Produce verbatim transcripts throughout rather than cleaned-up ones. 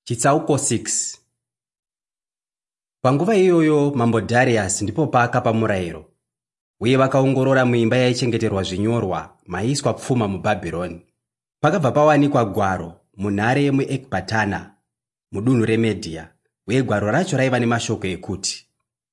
Chitsauko six. Panguva iyoyo mambo Darius ndipo paakapa murayiro, uye vakaongorora muimba yaichengeterwa zvinyorwa maiswa pfuma muBhabhironi. Pakabva pawanikwa gwaro munhare yemuEkbatana mudunhu reMedhia, uye gwaro racho raiva nemashoko ekuti: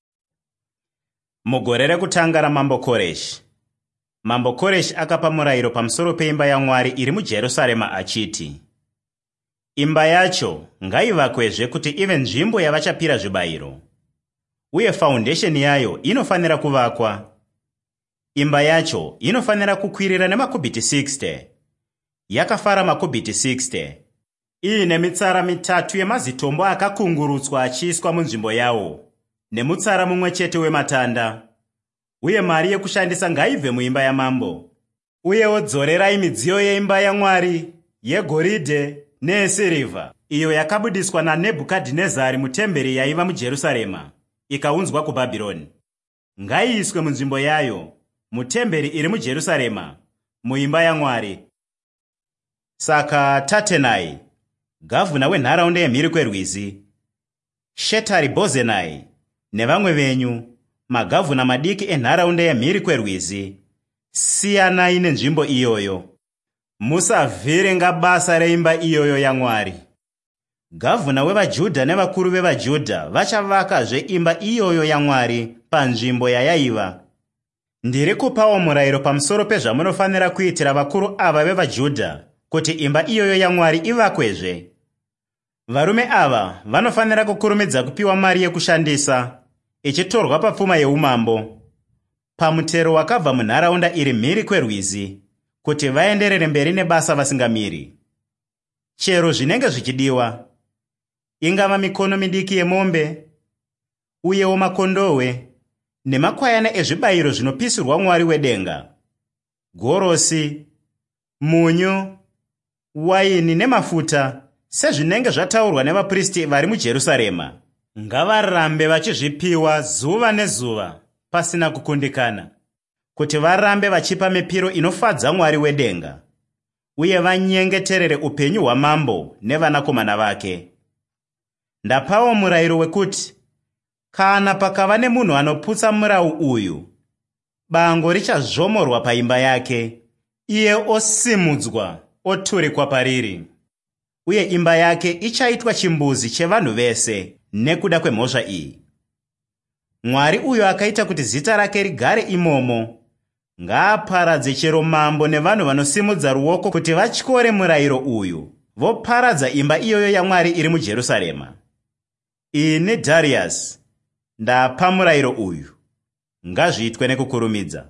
Mugore rekutanga ramambo Koreshi, mambo Koreshi akapa murayiro pamusoro peimba yaMwari iri muJerusarema achiti, imba yacho ngaivakwezve kuti ive nzvimbo yavachapira zvibayiro, uye faundesheni yayo inofanira kuvakwa. Imba yacho inofanira kukwirira nemakubhiti sixty, yakafara makubhiti sixty, iine mitsara mitatu yemazitombo akakungurutswa achiiswa munzvimbo yawo, nemutsara mumwe chete wematanda. Uye mari yekushandisa ngaibve muimba yamambo. Uyewo dzorerai midziyo yeimba yaMwari yegoridhe neyesirivha, iyo yakabudiswa naNebhukadhinezari mutemberi yaiva muJerusarema ikaunzwa kuBhabhironi. Ngaiiswe munzvimbo yayo mutemberi iri muJerusarema, muimba yaMwari. Saka Tatenai, gavhuna wenharaunda yemhiri kwerwizi, Shetari-Bhozenai nevamwe venyu, magavhuna madiki enharaunda yemhiri kwerwizi, siyanai nenzvimbo iyoyo. Musavhiringa basa reimba iyoyo yaMwari. Gavhuna wevaJudha nevakuru vevaJudha vachavakazve imba iyoyo yaMwari panzvimbo yayaiva. Ndiri kupawo murayiro pamusoro pezvamunofanira kuitira vakuru ava vevaJudha kuti imba iyoyo yaMwari ivakwezve. Varume ava vanofanira kukurumidza kupiwa mari yekushandisa, ichitorwa papfuma yeumambo, pamutero wakabva munharaunda iri mhiri kwerwizi, kuti vaenderere mberi nebasa vasingamiri. Chero zvinenge zvichidiwa, ingava mikono midiki yemombe, uyewo makondowe, nemakwayana ezvibayiro zvinopisirwa Mwari wedenga, gorosi, munyu, waini nemafuta, sezvinenge zvataurwa nevapristi vari muJerusarema, ngavarambe vachizvipiwa zuva nezuva pasina kukundikana, kuti varambe vachipa mipiro inofadza Mwari wedenga, uye vanyengeterere upenyu hwamambo nevanakomana vake. Ndapawo murayiro wekuti kana pakava nemunhu anoputsa murau uyu, bango richazvomorwa paimba yake, iye osimudzwa oturikwa pariri, uye imba yake ichaitwa chimbuzi chevanhu vese nekuda kwemhosva iyi. Mwari uyo akaita kuti zita rake rigare imomo ngaaparadze chero mambo nevanhu vanosimudza ruoko kuti vatyore murayiro uyu, voparadza imba iyoyo yaMwari iri muJerusarema. Ini Darius ndapa murayiro uyu, ngazviitwe nekukurumidza.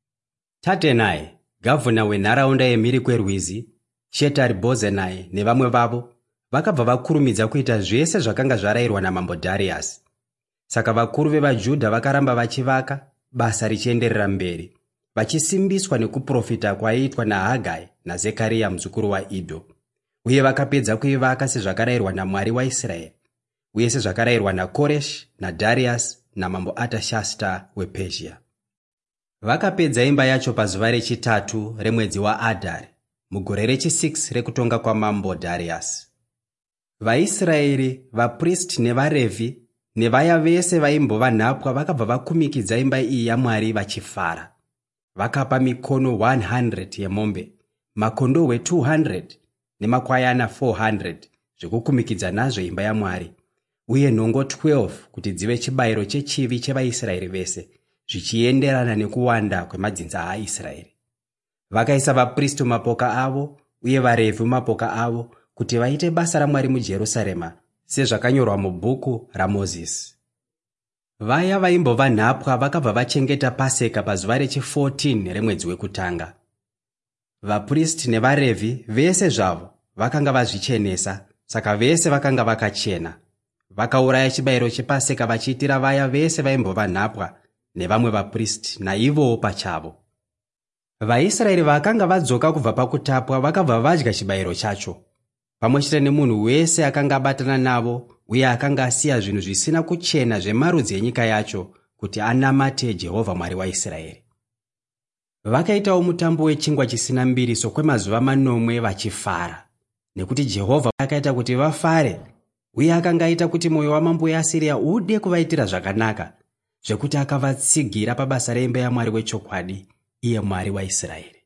Tatenai, gavhuna wenharaunda yemhiri kwerwizi, Shetari-Bhozenai nevamwe vavo vakabva vakurumidza kuita zvese zvakanga zvarayirwa namambo Darius. Saka vakuru vevaJudha vakaramba vachivaka, basa richienderera mberi, vachisimbiswa nekuprofita kwaiitwa naHagai naZekaria muzukuru waIdho. Uye vakapedza kuivaka sezvakarayirwa naMwari waIsraeri, uye sezvakarayirwa naKoreshi naDarius namambo Atashasta wePezhia. Vakapedza imba yacho pazuva rechitatu remwedzi waAdhari, mugore rechi-six rekutonga kwamambo Darius. VaIsraeri, vapristi nevaRevhi nevaya vese vaimbova nhapwa vakabva vakumikidza imba iyi yaMwari vachifara. Vakapa mikono one hundred yemombe, makondowe two hundred nemakwayana four hundred zvekukumikidza nazvo imba yaMwari, uye nhongo twelve kuti dzive chibayiro chechivi chevaIsraeri vese, zvichienderana nekuwanda kwemadzinza aIsraeri. Vakaisa vapristi mapoka avo uye vaRevhi mapoka avo kuti vaite basa raMwari muJerusarema sezvakanyorwa mubhuku raMozisi. Vaya vaimbova nhapwa vakabva vachengeta Paseka pazuva rechi-fourteen remwedzi wekutanga. Vapristi nevaRevhi vese zvavo vakanga vazvichenesa, saka vese vakanga vakachena. Vakauraya chibayiro chePaseka vachiitira vaya vese vaimbova nhapwa nevamwe vapristi naivowo pachavo. VaIsraeri vakanga vadzoka kubva pakutapwa vakabva vadya chibayiro chacho, pamwe chete nemunhu wese akanga abatana navo uye akanga asiya zvinhu zvisina kuchena zvemarudzi enyika yacho kuti anamate Jehovha Mwari waIsraeri. Vakaitawo mutambo wechingwa chisina mbiriso kwemazuva manomwe vachifara, nekuti Jehovha akaita kuti vafare uye akanga aita kuti mwoyo wamambo weAsiria ude kuvaitira zvakanaka, zvekuti akavatsigira pabasa reimba yaMwari wechokwadi, iye Mwari waIsraeri.